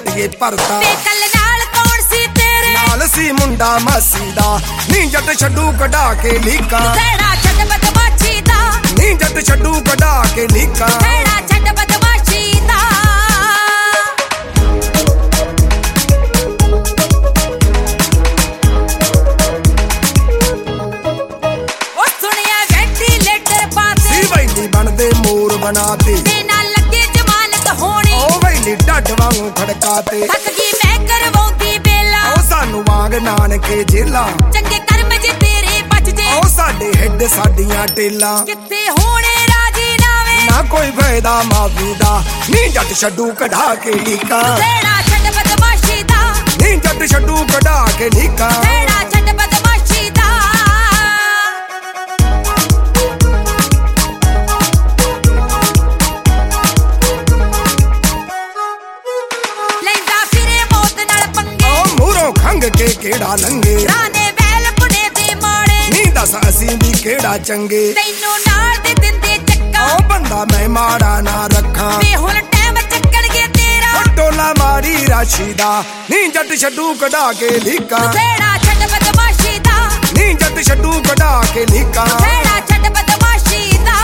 ਜੱਟੀਏ ਭਰਤਾ ਤੇ ਕੱਲ ਨਾਲ ਕੌਣ ਸੀ ਤੇਰੇ ਨਾਲ ਸੀ ਮੁੰਡਾ ਮਾਸੀ ਦਾ ਨੀ ਜੱਟ ਛੱਡੂ ਕਢਾ ਕੇ ਲੀਕਾਂ ਖੇੜਾ ਛੱਡ ਬਦਮਾਸ਼ੀ ਦਾ ਨੀ ਜੱਟ ਛੱਡੂ ਕਢਾ ਕੇ ਲੀਕਾਂ ਖੇੜਾ ਛੱਡ ਬਦਮਾਸ਼ੀ ਦਾ ਉਹ ਸੁਣਿਆ ਵੈਂਟੀਲੇਟਰ ਪਾਤੇ ਸੀ ਵੈਲੀ ਬਣਦੇ ਮੋਰ ਬਣਾਤੇ ਤੇ ਨਾਲ ਲੱਗੇ ਜ਼ਮਾਨਤ ਹੋਣੀ ਉਹ ਵੈਲੀ ਢੱਡ ਵਾਂਗੂ ਖੜਕਾਤੇ ਥੱਕ ਗਈ ਮੈਂ ਕਰਵਾਉਂਦੀ ਬੇਲਾ ਉਹ ਸਾਨੂੰ ਵਾਂਗ ਨਾਨਕੇ ਜੇਲਾ ਚੰਗੇ ਕਰਮ ਜੇ ਤੇਰੇ ਬਚ ਜੇ ਉਹ ਸਾਡੇ ਹਿੱਡ ਸਾਡੀਆਂ ਟੇਲਾਂ ਕਿੱਥੇ ਹੋਣੇ ਰਾਜੀ ਨਾਵੇਂ ਨਾ ਕੋਈ ਫਾਇਦਾ ਮਾਫੀ ਦਾ ਨੀ ਜੱਟ ਛੱਡੂ ਕਢਾ ਕੇ ਲੀਕਾਂ ਖੇੜਾ ਛੱਡ ਬਦਮਾਸ਼ੀ ਦਾ ਨੀ ਜੱਟ ਛੱਡੂ ਕਢਾ ਕੇ ਲੀਕਾਂ ਖੇੜਾ ਛੱਡ ਬਦਮਾਸ਼ੀ ਦਾ ਲੈਂਦਾ ਫਿਰੇ ਮੌਤ ਨਾਲ ਪੰਗੇ ਉਹ ਮੂਹਰੋਂ ਖੰਗ ਕੇ ਕਿਹੜਾ ਲੰਗੇ ਰਾਨੇ ਵੈਲ ਪੁਣੇ ਦੇ ਮਾੜੇ ਨੀ ਦੱਸ ਅਸੀਂ ਵੀ ਕਿਹੜਾ ਚੰਗੇ ਤੈਨੂੰ ਨਾਲ ਦੇ ਦਿੰਦੇ ਚੱਕਾ ਉਹ ਬੰਦਾ ਮੈਂ ਮਾੜਾ ਨਾ ਰੱਖਾਂ ਵੇ ਹੁਣ ਟਾਈਮ ਚੱਕਣਗੇ ਤੇਰਾ ਉਹ ਟੋਲਾ ਮਾਰੀ ਰਾਸ਼ੀ ਦਾ ਨੀ ਜੱਟ ਛੱਡੂ ਕਢਾ ਕੇ ਲੀਕਾਂ ਖੇੜਾ ਛੱਡ ਬਦਮਾਸ਼ੀ ਦਾ ਨੀ ਜੱਟ ਛੱਡੂ ਕਢਾ ਕੇ ਲੀਕਾਂ ਖੇੜਾ ਛੱਡ ਬਦਮਾਸ਼ੀ ਦਾ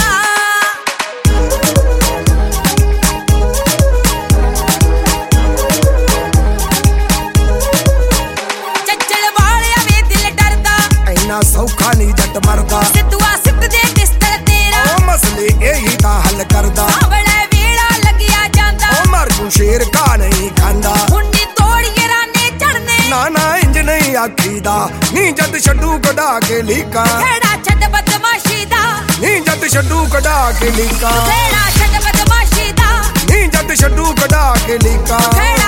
ਚੱਚਲ ਵਾਲਿਆ ਵੇ ਦਿਲ ਡਰਦਾ ਇੰਨਾ ਸੌਖਾ ਨੀ ਜੱਟ ਮਰਦਾ ਸਿੱਧੂਆ ਸਿੱਧ ਦੇ ਬਿਸਤਰ ਤੇਰਾ ਉਹ ਮਸਲੇ ਇਹੀ ਤਾਂ ਹੱਲ ਕਰਦਾ ਆਵਲੇ ਵੇਲਾ ਲੱਗਿਆ ਜਾਂਦਾ ਉਹ ਮਰ ਜੂ ਸ਼ੇਰ ਘਾ ਨਹੀਂ ਖਾਂਦਾ ਹੁੰਡੀ ਤੋੜੀਏ ਰਾਨੇ ਚੜਨੇ ਨਾ ਨਾ ਇੰਜ ਨਹੀਂ ਆਖੀਦਾ ਨੀ ਜੱਟ ਛੱਡੂ ਕਢਾ ਕੇ ਲੀਕਾਂ ਖੇੜਾ ਛੱਡ ਬਦਮਾਸ਼ੀ ਦਾ ਨੀ ਜੱਟ ਛੱਡੂ ਕਢਾ ਕੇ ਲੀਕਾਂ ਖੇੜਾ ਛੱਡ ਬਦਮਾਸ਼ੀ ਦਾ ਨੀ ਜੱਟ ਛੱਡੂ ਕਢਾ ਕੇ ਲੀਕਾਂ ਖੇੜਾ